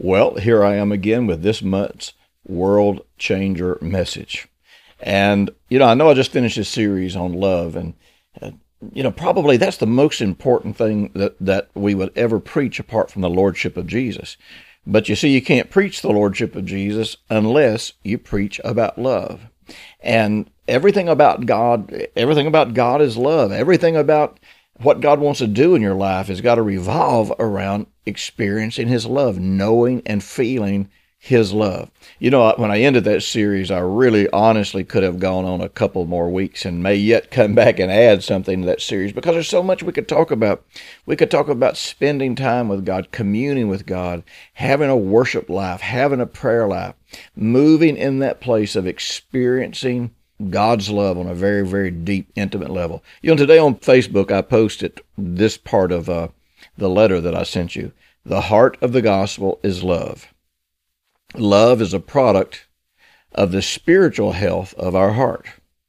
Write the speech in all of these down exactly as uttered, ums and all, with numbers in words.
Well, here I am again with this month's World Changer message. And, you know, I know I just finished a series on love, and, uh, you know, probably that's the most important thing that, that we would ever preach apart from the Lordship of Jesus. But you see, you can't preach the Lordship of Jesus unless you preach about love. And everything about God, everything about God is love. Everything about what God wants to do in your life has got to revolve around experiencing His love, knowing and feeling His love. You know, when I ended that series, I really honestly could have gone on a couple more weeks and may yet come back and add something to that series, because there's so much we could talk about. We could talk about spending time with God, communing with God, having a worship life, having a prayer life, moving in that place of experiencing God's love on a very, very deep, intimate level. You know, today on Facebook, I posted this part of uh, the letter that I sent you. The heart of the gospel is love. Love is a product of the spiritual health of our heart.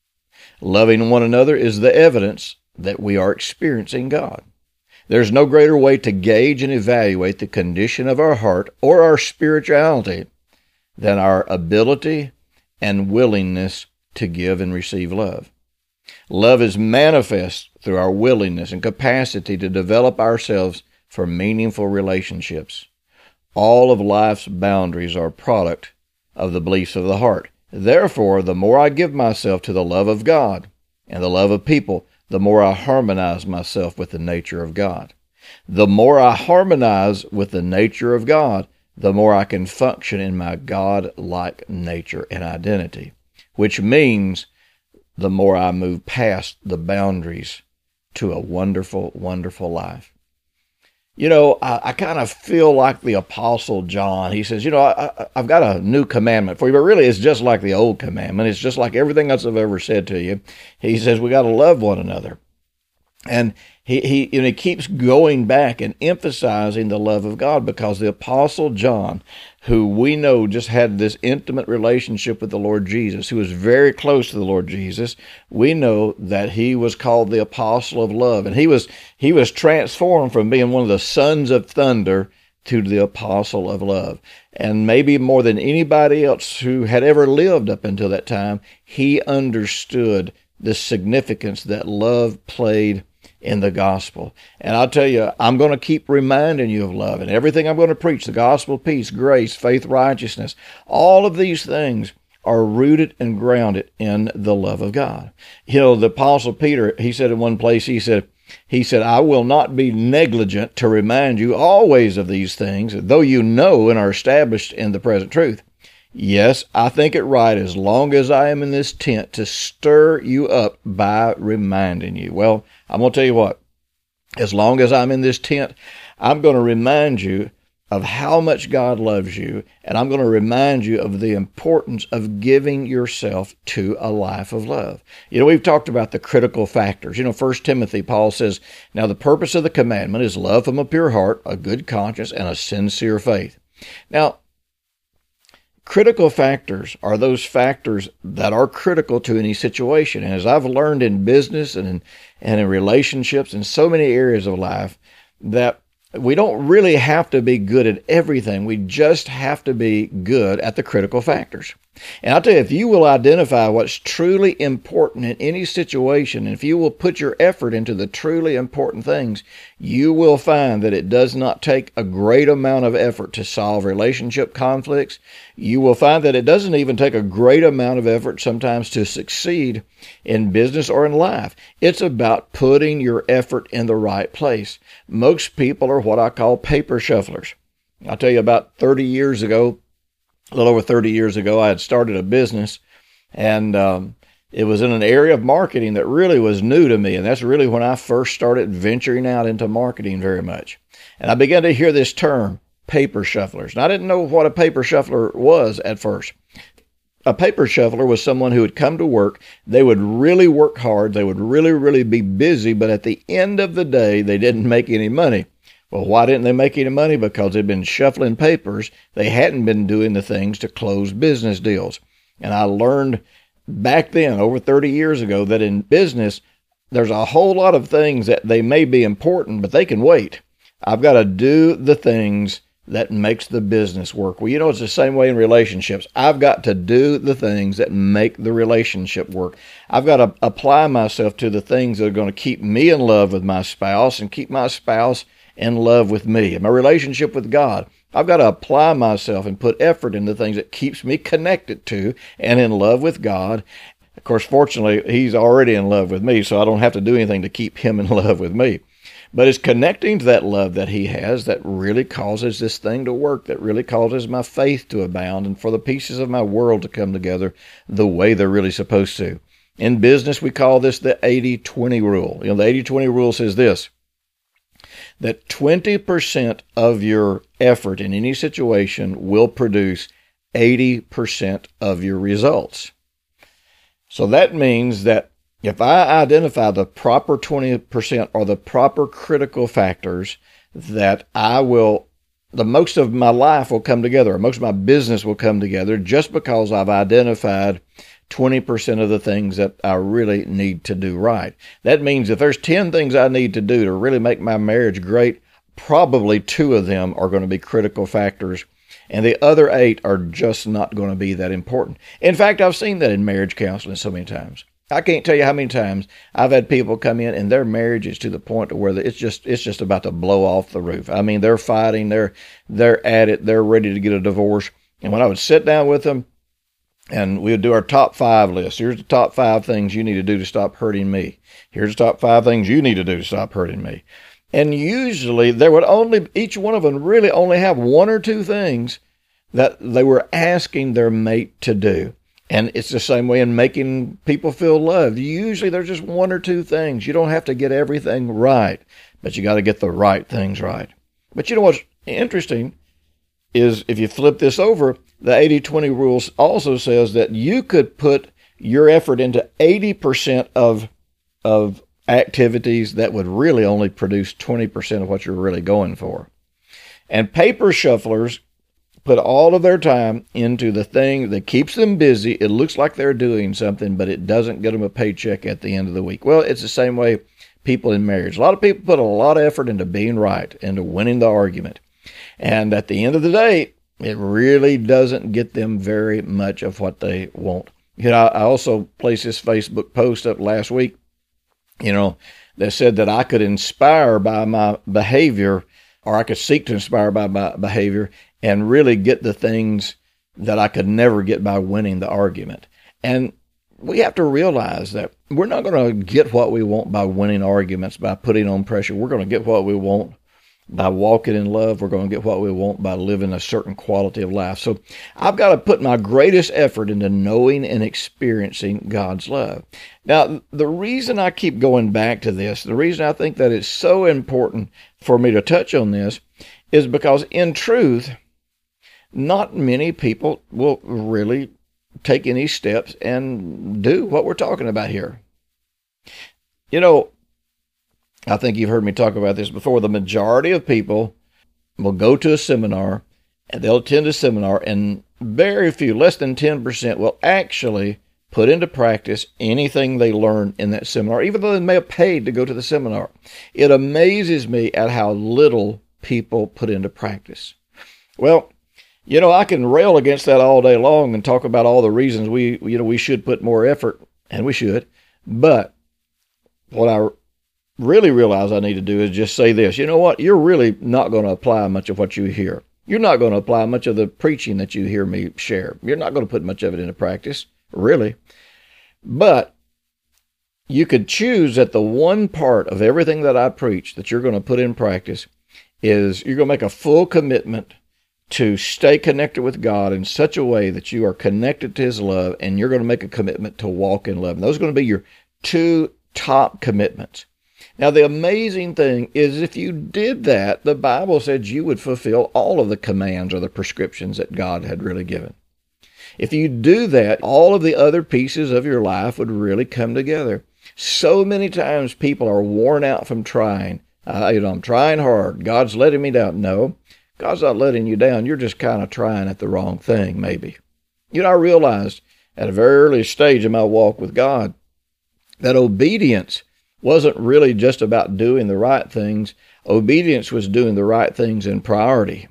Loving one another is the evidence that we are experiencing God. There's no greater way to gauge and evaluate the condition of our heart or our spirituality than our ability and willingness to give and receive love. Love is manifest through our willingness and capacity to develop ourselves for meaningful relationships. All of life's boundaries are a product of the beliefs of the heart. Therefore, the more I give myself to the love of God and the love of people, the more I harmonize myself with the nature of God. The more I harmonize with the nature of God, the more I can function in my God-like nature and identity, which means the more I move past the boundaries to a wonderful, wonderful life. You know, I, I kind of feel like the Apostle John. He says, you know, I, I, I've got a new commandment for you, but really it's just like the old commandment. It's just like everything else I've ever said to you. He says we got to love one another. And he, he, and he keeps going back and emphasizing the love of God, because the Apostle John, who we know just had this intimate relationship with the Lord Jesus, who was very close to the Lord Jesus, we know that he was called the Apostle of Love. And he was he was transformed from being one of the sons of thunder to the Apostle of Love. And maybe more than anybody else who had ever lived up until that time, he understood the significance that love played in the gospel. And I'll tell you, I'm going to keep reminding you of love. And everything I'm going to preach, the gospel, peace, grace, faith, righteousness, all of these things are rooted and grounded in the love of God. You know, the Apostle Peter, he said in one place, he said, he said, I will not be negligent to remind you always of these things, though you know and are established in the present truth. Yes, I think it right, as long as I am in this tent, to stir you up by reminding you. Well, I'm going to tell you what, as long as I'm in this tent, I'm going to remind you of how much God loves you, and I'm going to remind you of the importance of giving yourself to a life of love. You know, we've talked about the critical factors. You know, First Timothy, Paul says, now the purpose of the commandment is love from a pure heart, a good conscience, and a sincere faith. Now, critical factors are those factors that are critical to any situation. And as I've learned in business and in, and in relationships in so many areas of life, that we don't really have to be good at everything. We just have to be good at the critical factors. And I'll tell you, if you will identify what's truly important in any situation, and if you will put your effort into the truly important things, you will find that it does not take a great amount of effort to solve relationship conflicts. You will find that it doesn't even take a great amount of effort sometimes to succeed in business or in life. It's about putting your effort in the right place. Most people are what I call paper shufflers. I'll tell you, about thirty years ago, a little over thirty years ago, I had started a business, and um, it was in an area of marketing that really was new to me, and that's really when I first started venturing out into marketing very much. And I began to hear this term, paper shufflers. And I didn't know what a paper shuffler was at first. A paper shuffler was someone who would come to work. They would really work hard. They would really, really be busy, but at the end of the day, they didn't make any money. Well, why didn't they make any money? Because they'd been shuffling papers. They hadn't been doing the things to close business deals. And I learned back then, over thirty years ago, that in business, there's a whole lot of things that they may be important, but they can wait. I've got to do the things that makes the business work. Well, you know, it's the same way in relationships. I've got to do the things that make the relationship work. I've got to apply myself to the things that are going to keep me in love with my spouse and keep my spouse in love with me. In my relationship with God, I've got to apply myself and put effort into things that keeps me connected to and in love with God. Of course, fortunately, He's already in love with me, so I don't have to do anything to keep Him in love with me. But it's connecting to that love that He has that really causes this thing to work, that really causes my faith to abound and for the pieces of my world to come together the way they're really supposed to. In business, we call this the eighty twenty rule. You know, the eighty twenty rule says this, that twenty percent of your effort in any situation will produce eighty percent of your results. So that means that if I identify the proper twenty percent or the proper critical factors, that I will, the most of my life will come together, or most of my business will come together just because I've identified twenty percent of the things that I really need to do right. That means if there's ten things I need to do to really make my marriage great, probably two of them are going to be critical factors, and the other eight are just not going to be that important. In fact, I've seen that in marriage counseling so many times. I can't tell you how many times I've had people come in and their marriage is to the point to where it's just it's just about to blow off the roof. I mean, they're fighting, they're they're at it, they're ready to get a divorce. And when I would sit down with them and we would do our top five list, here's the top five things you need to do to stop hurting me. Here's the top five things you need to do to stop hurting me. And usually there would only, each one of them really only have one or two things that they were asking their mate to do. And it's the same way in making people feel loved. Usually there's just one or two things. You don't have to get everything right, but you got to get the right things right. But you know what's interesting is if you flip this over, the eighty twenty rules also says that you could put your effort into eighty percent of, of activities that would really only produce twenty percent of what you're really going for. And paper shufflers put all of their time into the thing that keeps them busy. It looks like they're doing something, but it doesn't get them a paycheck at the end of the week. Well, it's the same way people in marriage. A lot of people put a lot of effort into being right, into winning the argument. And at the end of the day, it really doesn't get them very much of what they want. You know, I also placed this Facebook post up last week, you know, that said that I could inspire by my behavior, or I could seek to inspire by my behavior, and really get the things that I could never get by winning the argument. And we have to realize that we're not going to get what we want by winning arguments, by putting on pressure. We're going to get what we want by walking in love. We're going to get what we want by living a certain quality of life. So I've got to put my greatest effort into knowing and experiencing God's love. Now, the reason I keep going back to this, the reason I think that it's so important for me to touch on this, is because in truth, not many people will really take any steps and do what we're talking about here. You know, I think you've heard me talk about this before. The majority of people will go to a seminar and they'll attend a seminar, and very few, less than ten percent, will actually put into practice anything they learn in that seminar, even though they may have paid to go to the seminar. It amazes me at how little people put into practice. Well, you know, I can rail against that all day long and talk about all the reasons we, you know, we should put more effort, and we should. But what I really realize I need to do is just say this. You know what? You're really not going to apply much of what you hear. You're not going to apply much of the preaching that you hear me share. You're not going to put much of it into practice, really. But you could choose that the one part of everything that I preach that you're going to put in practice is you're going to make a full commitment to stay connected with God in such a way that you are connected to His love, and you're going to make a commitment to walk in love. And those are going to be your two top commitments. Now, the amazing thing is if you did that, the Bible said you would fulfill all of the commands or the prescriptions that God had really given. If you do that, all of the other pieces of your life would really come together. So many times people are worn out from trying. Uh, you know, I'm trying hard. God's letting me down. No. God's not letting you down. You're just kind of trying at the wrong thing, maybe. You know, I realized at a very early stage in my walk with God that obedience wasn't really just about doing the right things. Obedience was doing the right things in priority.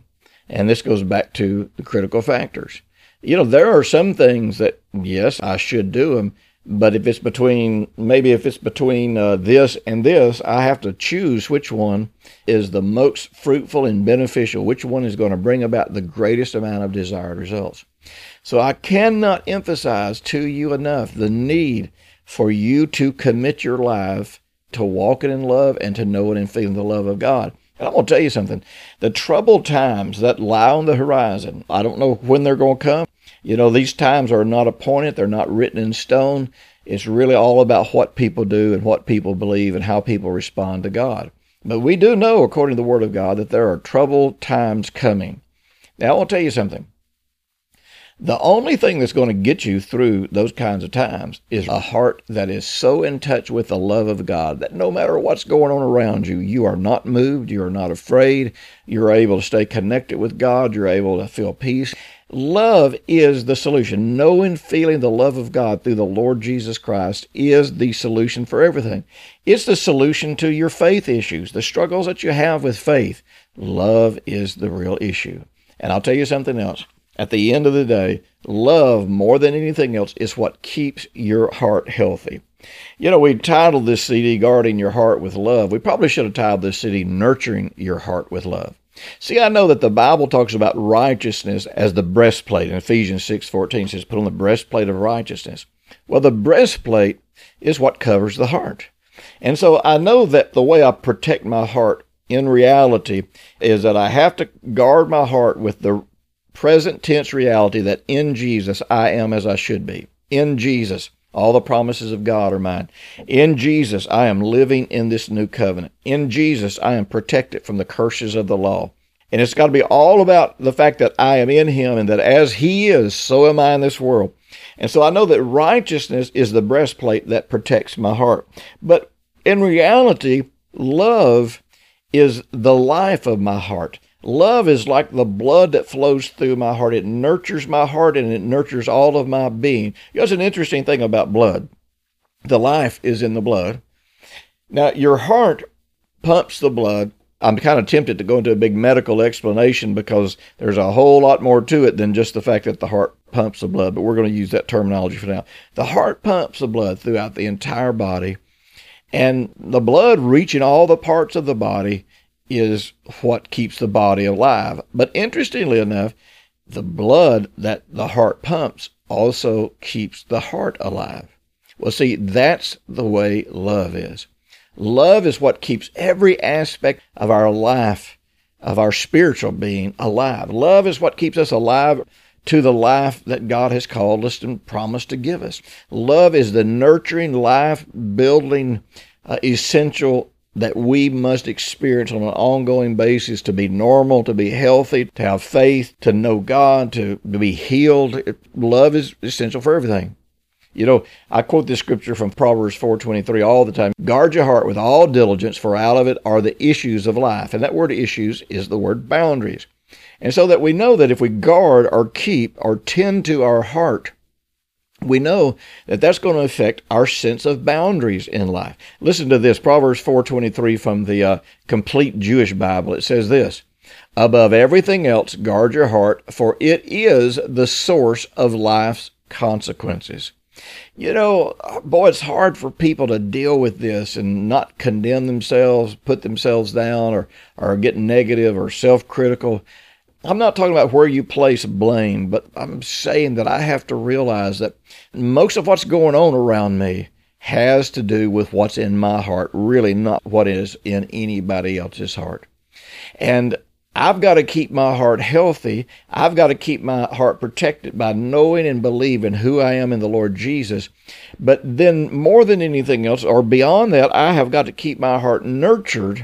And this goes back to the critical factors. You know, there are some things that, yes, I should do them, but if it's between, maybe if it's between uh, this and this, I have to choose which one is the most fruitful and beneficial, which one is going to bring about the greatest amount of desired results. So I cannot emphasize to you enough the need for you to commit your life to walking in love and to knowing and feeling the love of God. And I'm going to tell you something. The troubled times that lie on the horizon, I don't know when they're going to come. You know, these times are not appointed. They're not written in stone. It's really all about what people do and what people believe and how people respond to God. But we do know, according to the Word of God, that there are troubled times coming. Now, I want to tell you something. The only thing that's going to get you through those kinds of times is a heart that is so in touch with the love of God that no matter what's going on around you, you are not moved, you are not afraid, you're able to stay connected with God, you're able to feel peace. Love is the solution. Knowing, feeling the love of God through the Lord Jesus Christ is the solution for everything. It's the solution to your faith issues, the struggles that you have with faith. Love is the real issue. And I'll tell you something else. At the end of the day, love more than anything else is what keeps your heart healthy. You know, we titled this C D, Guarding Your Heart with Love. We probably should have titled this C D, Nurturing Your Heart with Love. See, I know that the Bible talks about righteousness as the breastplate. In Ephesians six fourteen, it says, put on the breastplate of righteousness. Well, the breastplate is what covers the heart. And so I know that the way I protect my heart in reality is that I have to guard my heart with the present tense reality that in Jesus I am as I should be. In Jesus, all the promises of God are mine. In Jesus, I am living in this new covenant. In Jesus, I am protected from the curses of the law. And it's got to be all about the fact that I am in Him and that as He is, so am I in this world. And so I know that righteousness is the breastplate that protects my heart. But in reality, love is the life of my heart. Love is like the blood that flows through my heart. It nurtures my heart and it nurtures all of my being. Here's an interesting thing about blood. The life is in the blood. Now, your heart pumps the blood. I'm kind of tempted to go into a big medical explanation because there's a whole lot more to it than just the fact that the heart pumps the blood, but we're going to use that terminology for now. The heart pumps the blood throughout the entire body, and the blood reaching all the parts of the body is what keeps the body alive. But interestingly enough, the blood that the heart pumps also keeps the heart alive. Well, see, that's the way love is. Love is what keeps every aspect of our life, of our spiritual being, alive. Love is what keeps us alive to the life that God has called us and promised to give us. Love is the nurturing, life-building, uh, essential that we must experience on an ongoing basis to be normal, to be healthy, to have faith, to know God, to, to be healed. Love is essential for everything. You know, I quote this scripture from Proverbs four twenty-three all the time. Guard your heart with all diligence, for out of it are the issues of life. And that word issues is the word boundaries. And so that we know that if we guard or keep or tend to our heart, we know that that's going to affect our sense of boundaries in life. Listen to this, Proverbs four twenty-three from the uh, Complete Jewish Bible. It says this, above everything else, guard your heart, for it is the source of life's consequences. You know, boy, it's hard for people to deal with this and not condemn themselves, put themselves down, or, or get negative or self-critical. I'm not talking about where you place blame, but I'm saying that I have to realize that most of what's going on around me has to do with what's in my heart, really not what is in anybody else's heart. And I've got to keep my heart healthy. I've got to keep my heart protected by knowing and believing who I am in the Lord Jesus. But then more than anything else, or beyond that, I have got to keep my heart nurtured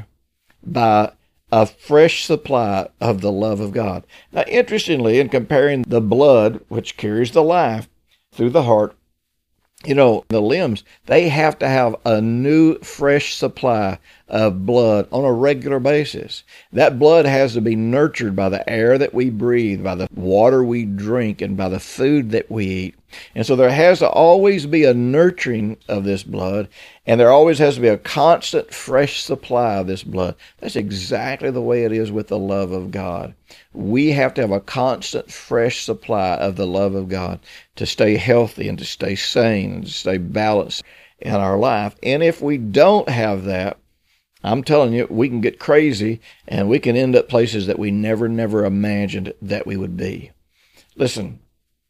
by a fresh supply of the love of God. Now, interestingly, in comparing the blood, which carries the life through the heart, you know, the limbs, they have to have a new, fresh supply of blood on a regular basis. That blood has to be nurtured by the air that we breathe, by the water we drink, and by the food that we eat. And so there has to always be a nurturing of this blood, and there always has to be a constant fresh supply of this blood. That's exactly the way it is with the love of God. We have to have a constant fresh supply of the love of God to stay healthy and to stay sane and to stay balanced in our life. And if we don't have that, I'm telling you, we can get crazy and we can end up places that we never, never imagined that we would be. Listen,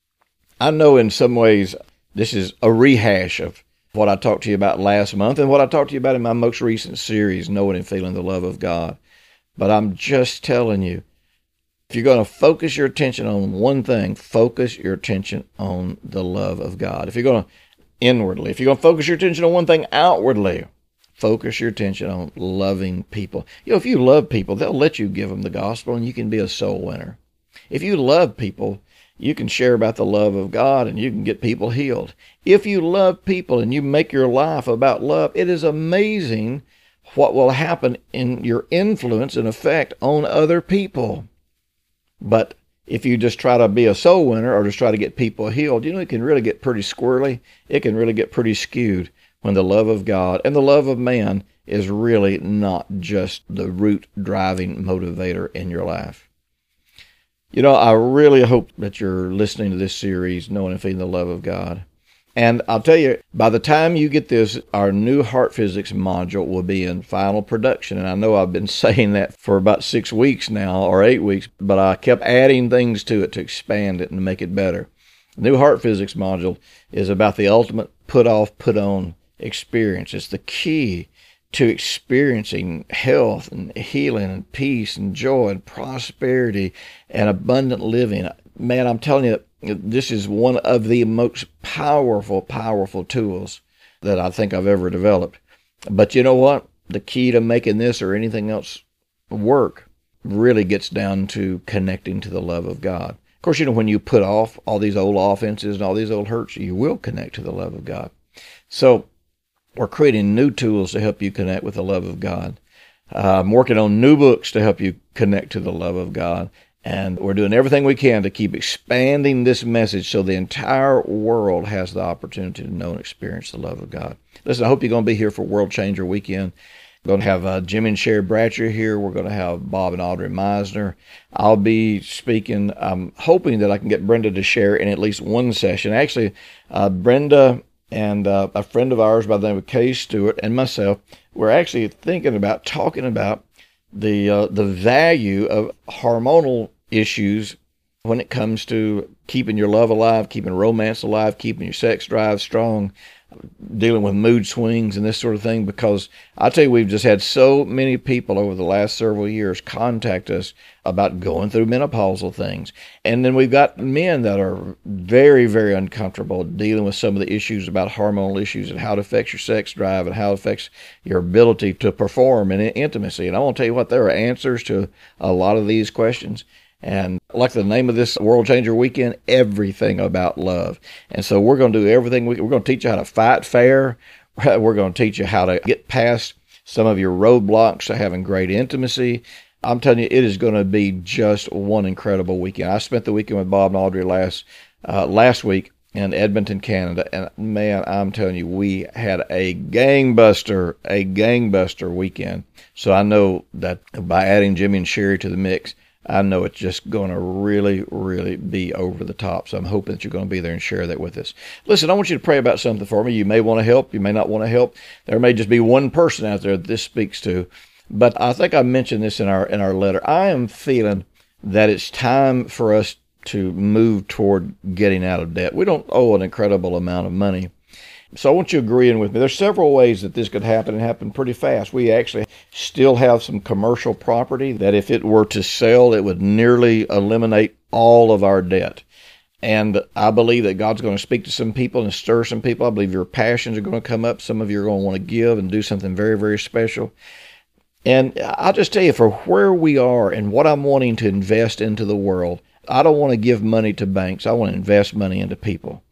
I know in some ways this is a rehash of what I talked to you about last month and what I talked to you about in my most recent series, Knowing and Feeling the Love of God. But I'm just telling you, if you're going to focus your attention on one thing, focus your attention on the love of God. If you're going to inwardly, if you're going to focus your attention on one thing outwardly, focus your attention on loving people. You know, if you love people, they'll let you give them the gospel and you can be a soul winner. If you love people, you can share about the love of God and you can get people healed. If you love people and you make your life about love, it is amazing what will happen in your influence and effect on other people. But if you just try to be a soul winner or just try to get people healed, you know, it can really get pretty squirrely. It can really get pretty skewed when the love of God and the love of man is really not just the root driving motivator in your life. You know, I really hope that you're listening to this series, Knowing and Feeling the Love of God. And I'll tell you, by the time you get this, our new heart physics module will be in final production. And I know I've been saying that for about six weeks now, or eight weeks, but I kept adding things to it to expand it and make it better. The new heart physics module is about the ultimate put off, put on experience. It's the key to experiencing health and healing and peace and joy and prosperity and abundant living. Man, I'm telling you, this is one of the most powerful, powerful tools that I think I've ever developed. But you know what? The key to making this or anything else work really gets down to connecting to the love of God. Of course, you know, when you put off all these old offenses and all these old hurts, you will connect to the love of God. So we're creating new tools to help you connect with the love of God. Uh, I'm working on new books to help you connect to the love of God. And we're doing everything we can to keep expanding this message so the entire world has the opportunity to know and experience the love of God. Listen, I hope you're going to be here for World Changer Weekend. We're going to have uh, Jimmy and Sherry Bratcher here. We're going to have Bob and Audrey Meisner. I'll be speaking. I'm hoping that I can get Brenda to share in at least one session. Actually, uh, Brenda and uh, a friend of ours by the name of Kay Stewart and myself, we're actually thinking about talking about the uh, the value of hormonal issues when it comes to keeping your love alive, keeping romance alive, keeping your sex drive strong, dealing with mood swings and this sort of thing. Because I tell you, we've just had so many people over the last several years contact us about going through menopausal things. And then we've got men that are very, very uncomfortable dealing with some of the issues about hormonal issues and how it affects your sex drive and how it affects your ability to perform in intimacy. And I want to tell you what, there are answers to a lot of these questions. And like the name of this World Changer Weekend, everything about love. And so we're going to do everything. We, we're going to teach you how to fight fair. We're going to teach you how to get past some of your roadblocks to having great intimacy. I'm telling you, it is going to be just one incredible weekend. I spent the weekend with Bob and Audrey last uh, last week in Edmonton, Canada. And man, I'm telling you, we had a gangbuster, a gangbuster weekend. So I know that by adding Jimmy and Sherry to the mix, I know it's just going to really, really be over the top. So I'm hoping that you're going to be there and share that with us. Listen, I want you to pray about something for me. You may want to help. You may not want to help. There may just be one person out there that this speaks to. But I think I mentioned this in our in our letter. I am feeling that it's time for us to move toward getting out of debt. We don't owe an incredible amount of money. So I want you agreeing with me. There's several ways that this could happen and happen pretty fast. We actually still have some commercial property that if it were to sell, it would nearly eliminate all of our debt. And I believe that God's going to speak to some people and stir some people. I believe your passions are going to come up. Some of you are going to want to give and do something very, very special. And I'll just tell you, for where we are and what I'm wanting to invest into the world, I don't want to give money to banks. I want to invest money into people.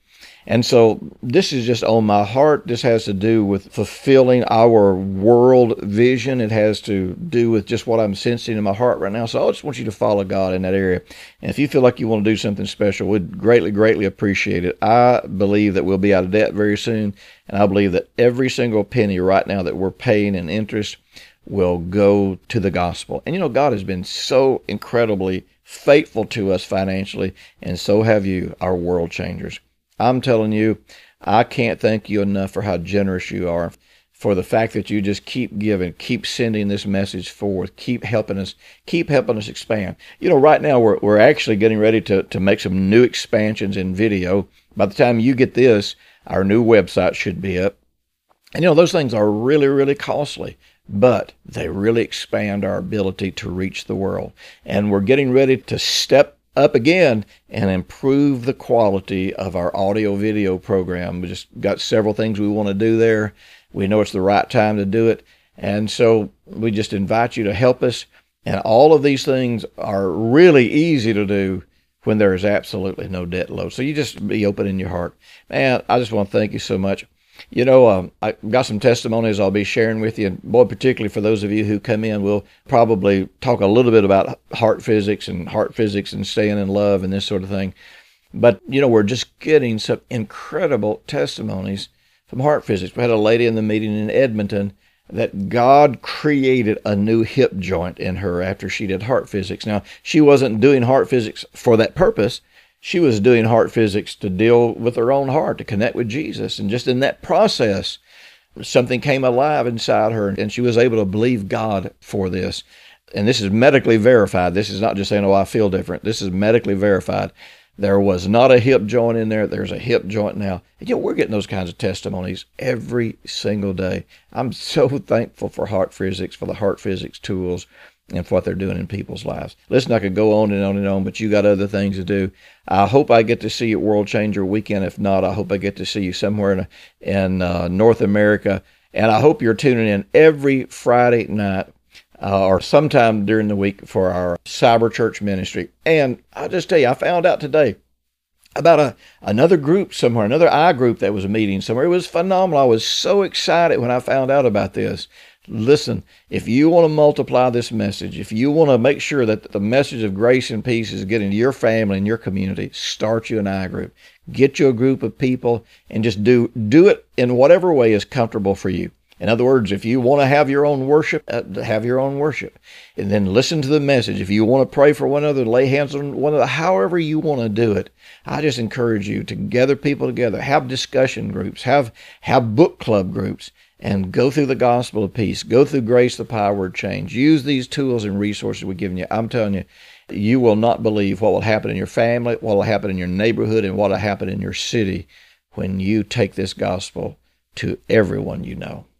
And so this is just on my heart. This has to do with fulfilling our world vision. It has to do with just what I'm sensing in my heart right now. So I just want you to follow God in that area. And if you feel like you want to do something special, we'd greatly, greatly appreciate it. I believe that we'll be out of debt very soon. And I believe that every single penny right now that we're paying in interest will go to the gospel. And you know, God has been so incredibly faithful to us financially, and so have you, our world changers. I'm telling you, I can't thank you enough for how generous you are, for the fact that you just keep giving, keep sending this message forward, keep helping us, keep helping us expand. You know, right now we're we're actually getting ready to, to make some new expansions in video. By the time you get this, our new website should be up. And you know, those things are really, really costly, but they really expand our ability to reach the world. And we're getting ready to step up again and improve the quality of our audio video program. We just got several things we want to do there. We know it's the right time to do it. And so we just invite you to help us. And all of these things are really easy to do when there is absolutely no debt load. So you just be open in your heart. Man, I just want to thank you so much. You know, um, I got some testimonies I'll be sharing with you. And boy, particularly for those of you who come in, we'll probably talk a little bit about heart physics and heart physics and staying in love and this sort of thing. But, you know, we're just getting some incredible testimonies from heart physics. We had a lady in the meeting in Edmonton that God created a new hip joint in her after she did heart physics. Now, she wasn't doing heart physics for that purpose. She was doing heart physics to deal with her own heart, to connect with Jesus. And just in that process, something came alive inside her, and she was able to believe God for this. And this is medically verified. This is not just saying, oh, I feel different. This is medically verified. There was not a hip joint in there. There's a hip joint now. And, you know, we're getting those kinds of testimonies every single day. I'm so thankful for heart physics, for the heart physics tools, and for what they're doing in people's lives. Listen, I could go on and on and on, but you got other things to do. I hope I get to see you at World Changer Weekend. If not, I hope I get to see you somewhere in, in uh, North America. And I hope you're tuning in every Friday night uh, or sometime during the week for our Cyber Church ministry. And I'll just tell you, I found out today about a another group somewhere, another I group that was meeting somewhere. It was phenomenal. I was so excited when I found out about this. Listen, if you want to multiply this message, if you want to make sure that the message of grace and peace is getting to your family and your community, start you an I group. Get you a group of people and just do do it in whatever way is comfortable for you. In other words, if you want to have your own worship, uh, have your own worship. And then listen to the message. If you want to pray for one another, lay hands on one another, however you want to do it, I just encourage you to gather people together, have discussion groups, have have book club groups, and go through the gospel of peace. Go through Grace, the Power Word Change. Use these tools and resources we've given you. I'm telling you, you will not believe what will happen in your family, what will happen in your neighborhood, and what will happen in your city when you take this gospel to everyone you know.